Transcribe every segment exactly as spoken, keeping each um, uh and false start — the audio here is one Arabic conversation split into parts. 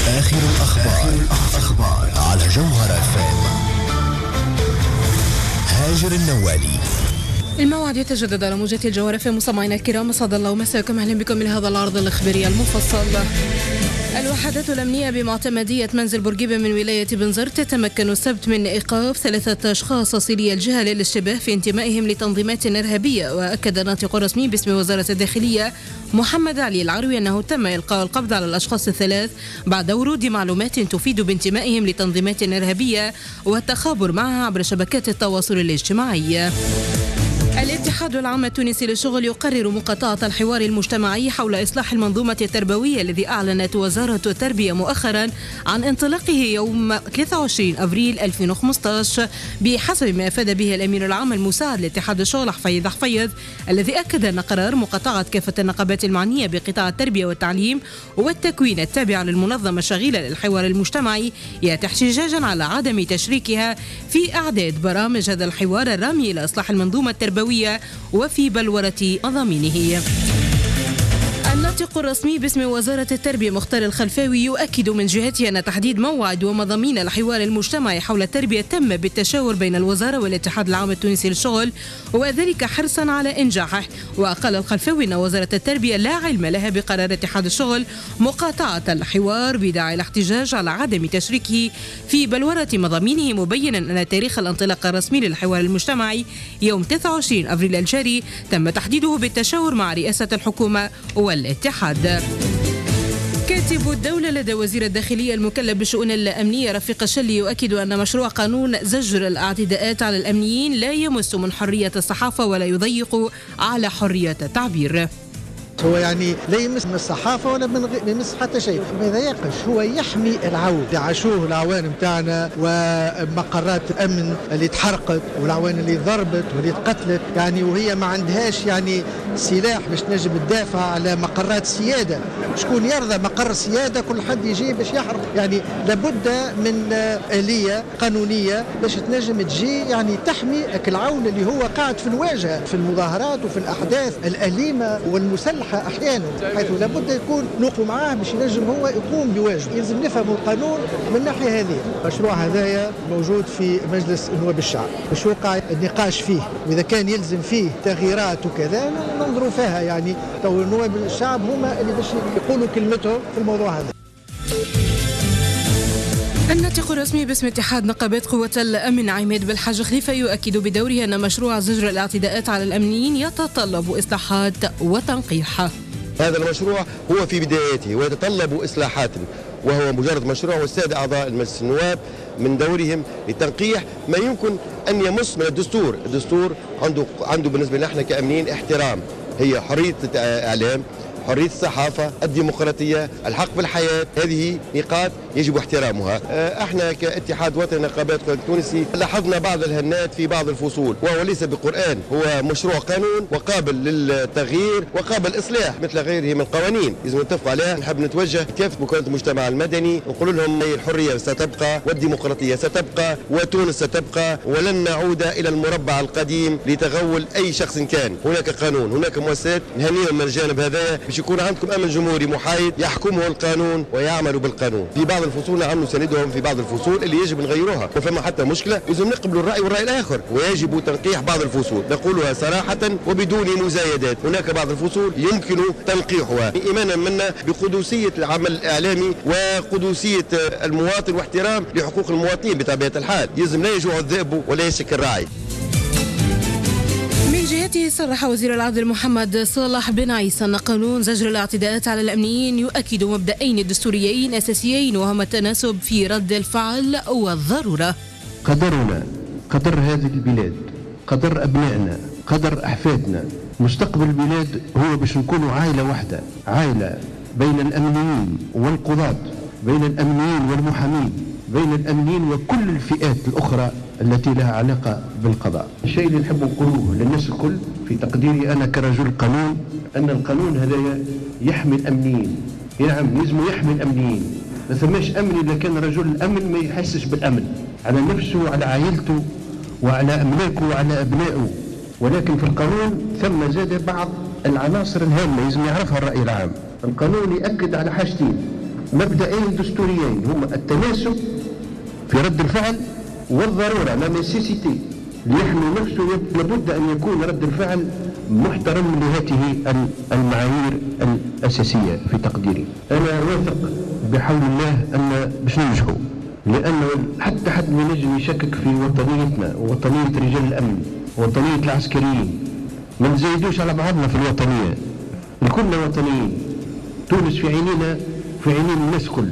آخر الأخبار, الأخبار على جوهر اف ام. هاجر النوالي. الموعد يتجدد على موجة الجوهر اف ام. مستمعينا الكرام، اسعد الله مساكم، اهلا بكم من هذا العرض الاخباري المفصل. الوحدات الأمنية بمعتمدية منزل بورقيبة من ولاية بنزرت تتمكن السبت من إيقاف ثلاثة أشخاص صيلي الجهة للاشتباه في انتمائهم لتنظيمات إرهابية. وأكد ناطق رسمي باسم وزارة الداخلية محمد علي العروي أنه تم إلقاء القبض على الأشخاص الثلاث بعد ورود معلومات تفيد بانتمائهم لتنظيمات إرهابية والتخابر معها عبر شبكات التواصل الاجتماعي. الاتحاد العام التونسي للشغل يقرر مقاطعة الحوار المجتمعي حول إصلاح المنظومة التربوية الذي أعلنت وزارة التربية مؤخرا عن انطلاقه يوم ثلاثة وعشرين أبريل ألفين وخمسة عشر بحسب ما أفاد به الأمين العام المساعد لاتحاد الشغل حفيظ حفيظ، الذي أكد أن قرار مقاطعة كافة النقابات المعنية بقطاع التربية والتعليم والتكوين التابعة للمنظمة الشغيلة للحوار المجتمعي يأتي احتجاجا على عدم تشريكها في إعداد برامج هذا الحوار الرامي إلى إصلاح المنظومة التربوية وفي بلورة مضامينه. الناطق الرسمي باسم وزارة التربية مختار الخلفاوي يؤكد من جهته أن تحديد موعد ومضامين الحوار المجتمعي حول التربية تم بالتشاور بين الوزارة والاتحاد العام التونسي للشغل، وذلك حرصا على إنجاحه. وقال الخلفاوي أن وزارة التربية لا علم لها بقرار اتحاد الشغل مقاطعة الحوار بداعي الاحتجاج على عدم تشريكه في بلورة مضامينه، مبينا أن تاريخ الانطلاق الرسمي للحوار المجتمعي يوم ثلاثة وعشرين أبريل الجاري تم تحديده بالتشاور مع رئاسة الحكومة والاتحاد. كاتب الدولة لدى وزير الداخلية المكلف بالشؤون الأمنية رفيق الشلي يؤكد أن مشروع قانون زجر الاعتداءات على الأمنيين لا يمس من حرية الصحافة ولا يضيق على حرية التعبير. هو يعني لا يمس من الصحافة ولا من غ... يمس حتى شيء، ما يضايقش، هو يحمي العون. عاشوه العوان متاعنا ومقرات الأمن اللي تحرقت والعوان اللي ضربت واللي تقتلت، يعني وهي ما عندهاش يعني سلاح باش تنجم تدافع على مقرات سيادة. شكون يرضى مقر سيادة كل حد يجي باش يحرق؟ يعني لابد من آلية قانونية باش تنجم تجي يعني تحمي العون اللي هو قاعد في الواجهة في المظاهرات وفي الأحداث الأليمة والمسلحة احيانا، حيث لابد يكون نوقف معاه باش ينجم هو يقوم بواجبه. يلزم نفهم القانون من الناحيه هذه. المشروع هذايا موجود في مجلس نواب الشعب باش يوقع النقاش فيه، واذا كان يلزم فيه تغييرات وكذا ننظروا فيها. يعني تو نواب الشعب هما اللي باش يقولوا كلمتهم في الموضوع هذا. الناطق الرسمي باسم اتحاد نقابات قوة الأمن عماد بالحاج خليفة يؤكد بدوره أن مشروع زجر الاعتداءات على الأمنيين يتطلب إصلاحات وتنقيح. هذا المشروع هو في بدايته ويتطلب إصلاحات، وهو مجرد مشروع، والسادة أعضاء المجلس النواب من دورهم لتنقيح ما يمكن أن يمس من الدستور. الدستور عنده عنده بالنسبة لنا كأمنيين احترام، هي حرية الإعلام، حرية الصحافة، الديمقراطية، الحق في الحياة، هذه نقاط يجب احترامها. احنا كاتحاد وطني نقابات التونسي لاحظنا بعض الهنات في بعض الفصول، وهو ليس بقرآن، هو مشروع قانون وقابل للتغيير وقابل الإصلاح مثل غيره من القوانين لازم نتفق عليها. نحب نتوجه كافة مكونات المجتمع المدني نقول لهم الحرية ستبقى والديمقراطية ستبقى وتونس ستبقى، ولن نعود إلى المربع القديم لتغول أي شخص كان. هناك قانون، هناك مؤسسات، نهنيهم من الجانب هذا باش يكون عندكم أمن جمهوري محايد يحكمه القانون ويعملوا بالقانون. في بعض الفصول نعم نساندهم، في بعض الفصول اللي يجب نغيروها وفما حتى مشكلة لازم نقبلوا الرأي والرأي الآخر، ويجب تنقيح بعض الفصول نقولها صراحة وبدون مزايدات. هناك بعض الفصول يمكن تنقيحها إيمانا منا بقدسية العمل الإعلامي وقدسية المواطن واحترام لحقوق المواطنين. بطبيعة الحال يلزم لا يجوع الذئب ولا يشك الراعي. من جهته صرح وزير العدل محمد صالح بن عيسى أن قانون زجر الاعتداءات على الأمنيين يؤكد مبدأين دستوريين أساسيين، وهما التناسب في رد الفعل والضرورة. قدرنا، قدر هذه البلاد، قدر أبنائنا، قدر أحفادنا، مستقبل البلاد هو باش نكونوا عائلة واحدة، عائلة بين الأمنيين والقضاة، بين الأمنيين والمحامين، بين الأمنيين وكل الفئات الأخرى التي لها علاقة بالقضاء. الشيء اللي نحب نقوله للناس الكل في تقديري أنا كرجل قانون أن القانون هذا يحمي الأمنيين. نعم لازم يحمي الأمنيين، ما ثماش أمن إلا كان رجل الأمن ما يحسش بالأمن على نفسه وعلى عائلته وعلى أملاكه وعلى أبنائه. ولكن في القانون ثم زاد بعض العناصر الهامة لازم يعرفها الرأي العام. القانون يأكد على حاجتين، مبدئين دستوريين هما التناسب في رد الفعل والضرورة لا نيسيسيتي ليحمي نفسه. لابد أن يكون رد الفعل محترم لهذه المعايير الأساسية في تقديري. أنا واثق بحول الله أن باش ننجحوا، لأنه حتى حد ما نجم يشكك في وطنيتنا ووطنية رجال الأمن ووطنية العسكريين. ما نزايدوش على بعضنا في الوطنية، كلنا وطنيين. تونس في عينينا في عينين الناس كل.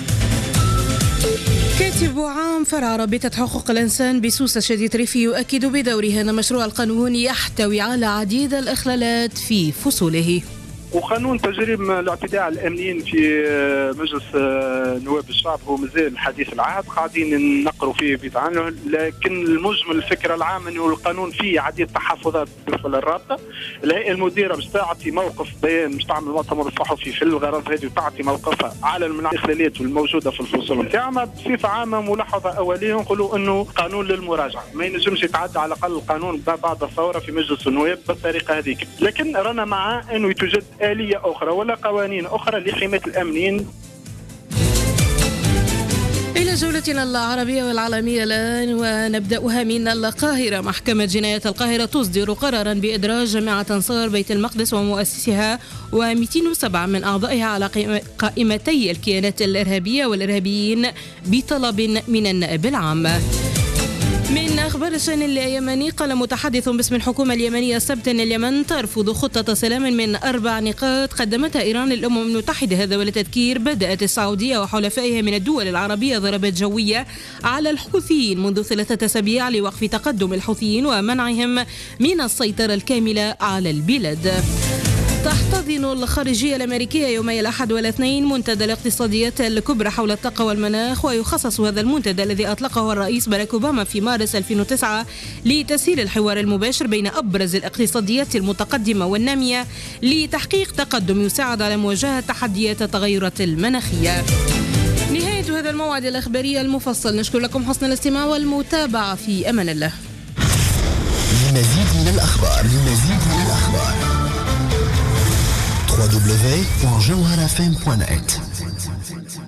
كاتب عام فرع رابطة حقوق الإنسان بسوسة شديد ريفي يؤكد بدوره أن مشروع القانون يحتوي على عديد الإخلالات في فصوله. وقانون تجريم الاعتداء على الامنيين في مجلس نواب الشعب هو مازال حديث العهد، قاعدين نقروا فيه بعنه، لكن المجمل الفكره العامه انه القانون فيه عديد تحفظات بالنسبه للرابطه. الهيئه المديره باش تعطي موقف بيان، باش تعمل مؤتمر صحفي في الغرض هذه وتعطي موقفها على الاخلالات الموجوده في الفصول نتاعها. بصفه عامه ملاحظه اوليه نقولوا انه قانون للمراجعه، ما ينجمش يتعدى على الاقل القانون بعد الثوره في مجلس النواب بالطريقه هذيك، لكن رانا مع انه يتوجد آلية أخرى ولا قوانين أخرى لحماية الأمنيين. إلى جولتنا العربية والعالمية الآن، ونبدأها من القاهرة. محكمة جنايات القاهرة تصدر قرارا بإدراج جامعة أنصار بيت المقدس ومؤسسها ومئتين وسبعة من أعضائها على قائمتي الكيانات الإرهابية والإرهابيين بطلب من النائب العام. من أخبار الشأن اليمني، قال متحدث باسم الحكومة اليمنية السبت أن اليمن ترفض خطة سلام من أربع نقاط قدمتها إيران للأمم المتحدة. هذا ولتذكير بدأت السعودية وحلفائها من الدول العربية ضربات جوية على الحوثيين منذ ثلاثة أسابيع لوقف تقدم الحوثيين ومنعهم من السيطرة الكاملة على البلاد. تحتضن الخارجية الأمريكية يومي الأحد والاثنين منتدى الاقتصاديات الكبرى حول الطاقة والمناخ، ويخصص هذا المنتدى الذي أطلقه الرئيس باراك أوباما في مارس ألفين وتسعة لتسهيل الحوار المباشر بين أبرز الاقتصاديات المتقدمة والنامية لتحقيق تقدم يساعد على مواجهة تحديات التغيرات المناخية. نهاية هذا الموعد الإخباري المفصل، نشكر لكم حسن الاستماع والمتابعة، في أمان الله. لمزيد من الأخبار لمزيد من الأخبار دبليو دبليو دبليو بوينت جوهرة إف إم بوينت نت.